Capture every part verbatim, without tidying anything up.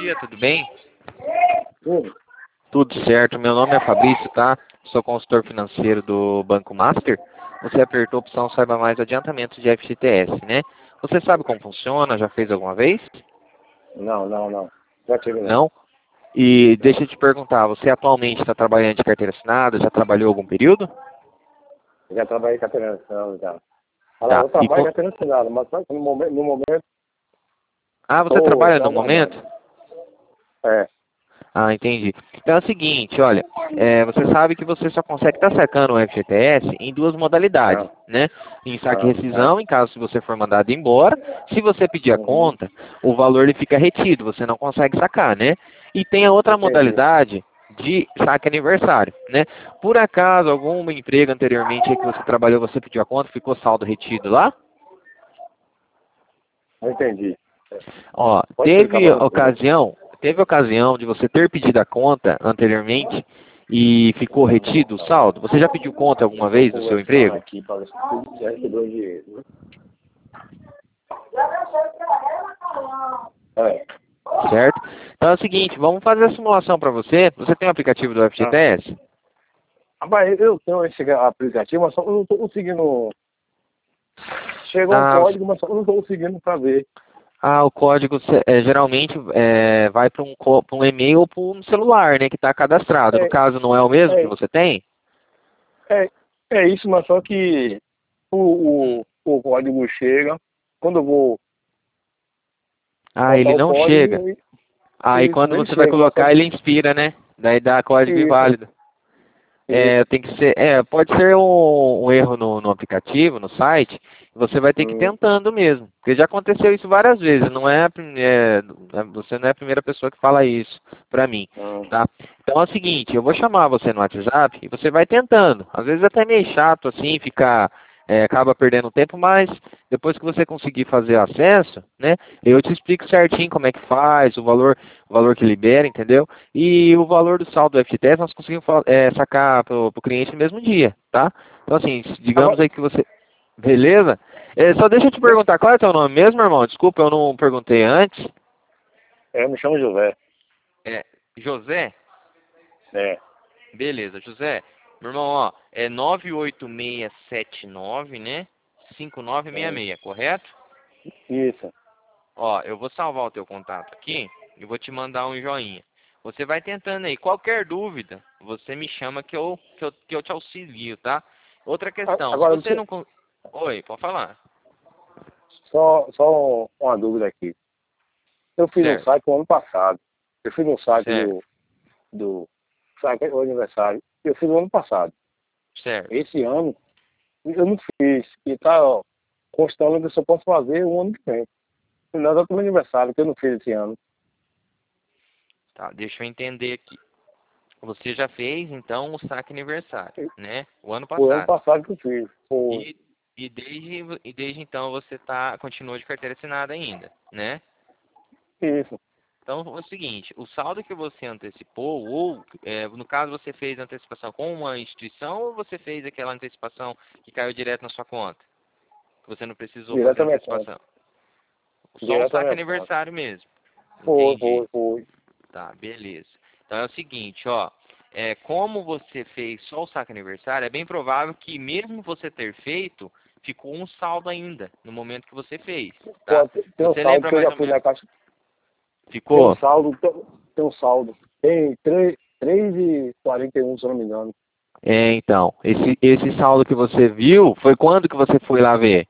dia, tudo bem? Tudo. Tudo certo, meu nome é Fabrício, tá? Sou consultor financeiro do Banco Master. Você apertou a opção Saiba Mais Adiantamento de F G T S, né? Você sabe como funciona? Já fez alguma vez? Não, não, não. Já tive não. Não? E deixa eu te perguntar, você atualmente está trabalhando de carteira assinada? Já trabalhou algum período? Já trabalhei com a transição já. Olha lá, Tá. eu E trabalho com... com a transição, mas só que no momento, no momento Ah, você tô, trabalha tô no momento? aguardando. É. Ah, entendi. Então é o seguinte, olha, é, você sabe que você só consegue estar sacando o F G T S em duas modalidades, Ah, né? Em saque e ah, ah. rescisão, em caso se você for mandado embora. Se você pedir a Uhum. conta, o valor ele fica retido, você não consegue sacar, né? E tem a outra Entendi. modalidade de saque aniversário, né? Por acaso, algum emprego anteriormente aí que você trabalhou, você pediu a conta, ficou saldo retido lá? Não entendi. Ó, Pode explicar teve para você. ocasião, teve ocasião de você ter pedido a conta anteriormente e ficou retido o saldo? Você já pediu conta alguma Estou vez do seu conversando emprego? aqui para ver se tudo já recebeu dinheiro, né? É. Certo? Então é o seguinte, vamos fazer a simulação para você. Você tem o aplicativo do Ah. F G T S? Rapaz, eu tenho esse aplicativo, mas só eu não estou conseguindo. Chegou um Ah, os- código, mas só eu não estou conseguindo para ver. ah, o código cê- é, geralmente é, vai para um, co- pra um e-mail ou para um celular, né, que está cadastrado. No É, caso, não é o mesmo que é, você tem? é, é isso, mas só que Hum. o, o, o código chega, quando eu vou Ah, botar ele o não chega. código, e- Aí isso, quando ele você vai chega, mas só colocar, que ele inspira, né? Daí dá código isso, inválido. É, isso. tem que ser, é, pode ser um, um erro no, no aplicativo, no site, você vai ter que ir Hum, tentando mesmo, porque já aconteceu isso várias vezes, não é, a prim- é, você não é a primeira pessoa que fala isso pra mim, hum. tá? Então é o seguinte, eu vou chamar você no WhatsApp e você vai tentando, às vezes é até meio chato assim, ficar, é, acaba perdendo tempo, mas depois que você conseguir fazer acesso, né, eu te explico certinho como é que faz, o valor, o valor que libera, entendeu? E o valor do saldo do F G T S nós conseguimos fa- é, sacar para o cliente no mesmo dia, tá? Então, assim, digamos Agora, aí que você... Beleza? É, só deixa eu te perguntar, qual é o teu nome mesmo, irmão? Desculpa, eu não perguntei antes. eu me chamo José. É, José? É, Beleza, José. Meu irmão, ó, é nove oito seis sete nove, né? cinco nove seis hum, seis, correto? isso. Ó, eu vou salvar o teu contato aqui e vou te mandar um joinha. Você vai tentando aí. Qualquer dúvida, você me chama que eu, que eu, que eu te auxilio, tá? Outra A- questão, se Agora, você deixa- não... con- Oi, pode falar. só, só uma dúvida aqui. Eu fiz um Certo, site no ano passado. Eu fiz um site certo, do, do site do aniversário. Eu fiz no ano passado. certo. Esse ano, eu não fiz. E tá, ó, constando que eu só posso fazer o ano que vem. Não é do meu aniversário, que eu não fiz esse ano. Tá, deixa eu entender aqui. Você já fez, então, o saque aniversário, né? O ano Foi ano passado. passado que eu fiz. Foi. E, e, desde, e desde então você tá, continua de carteira assinada ainda, né? Isso. Então, é o seguinte, o saldo que você antecipou, ou, é, no caso, você fez a antecipação com uma instituição, ou você fez aquela antecipação que caiu direto na sua conta? Que você não precisou Direto fazer da minha conta. antecipação? Só um Direto da saque minha conta. aniversário mesmo. Foi, Entendi. foi, foi. Tá, beleza. Então é o seguinte, ó. É, como você fez só o saque aniversário, é bem provável que mesmo você ter feito, ficou um saldo ainda no momento que você fez, tá? Pode, tem um Você saldo lembra que eu mais já ou fui menos? na caixa. Tem um Ficou? saldo, tem, tem um saldo. Tem três e quarenta e um, se eu não me engano. É, então, esse, esse saldo que você viu, foi quando que você foi lá ver?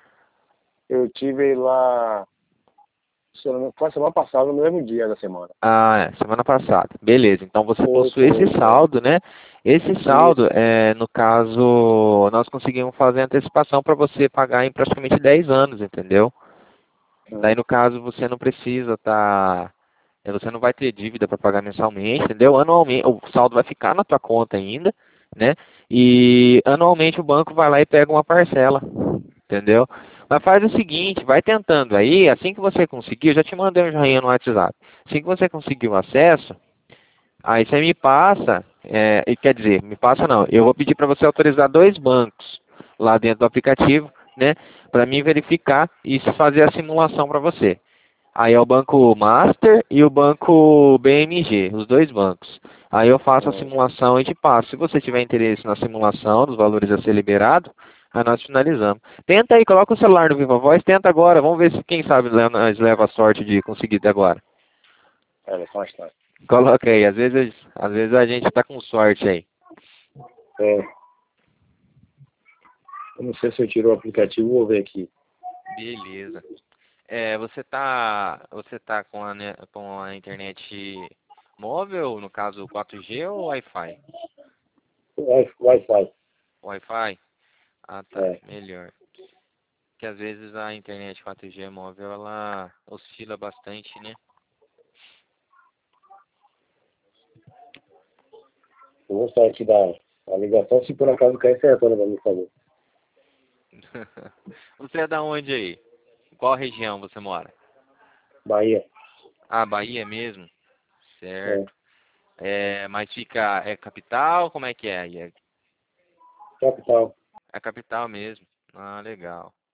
Eu tive lá, se eu não me engano, foi semana passada, no mesmo dia da semana. Ah, é, semana passada. Beleza, então você Foi, possui foi, esse foi. saldo, né? Esse saldo, Isso. é, no caso, nós conseguimos fazer antecipação para você pagar em praticamente dez anos, entendeu? Daí, Hum. no caso, você não precisa estar... você não vai ter dívida para pagar mensalmente, entendeu? Anualmente, o saldo vai ficar na tua conta ainda, né? E anualmente o banco vai lá e pega uma parcela, entendeu? Mas faz o seguinte, vai tentando aí, assim que você conseguir, eu já te mandei um joinha no WhatsApp. Assim que você conseguir o acesso, aí você me passa, é, e quer dizer, me passa não, eu vou pedir para você autorizar dois bancos lá dentro do aplicativo, né? Para mim verificar e fazer a simulação para você. Aí é o Banco Master e o Banco B M G, os dois bancos. Aí eu faço a Ah, simulação e te passo. Se você tiver interesse na simulação, dos valores a ser liberado, aí nós finalizamos. Tenta aí, coloca o celular no Viva Voz, tenta agora. Vamos ver se quem sabe le- nós leva a sorte de conseguir até agora. é, mais tarde. Coloca aí, às vezes, às vezes a gente tá com sorte aí. É, eu não sei se eu tiro o aplicativo, vou ver aqui. Beleza. É, você tá, você tá com a, ne- com a internet móvel, no caso quatro G ou Wi-Fi? Wi- Wi-Fi. Wi-Fi? Ah, tá, É, melhor. Que às vezes a internet quatro G móvel ela oscila bastante, né? eu vou sair aqui da, da ligação, se por acaso cair certona pra mim fazer. Você é da onde aí? Qual região você mora? Bahia. Ah, Bahia mesmo? É, Certo. É, mas fica, é capital? Como é que é aí? É, capital. é capital mesmo. Ah, legal.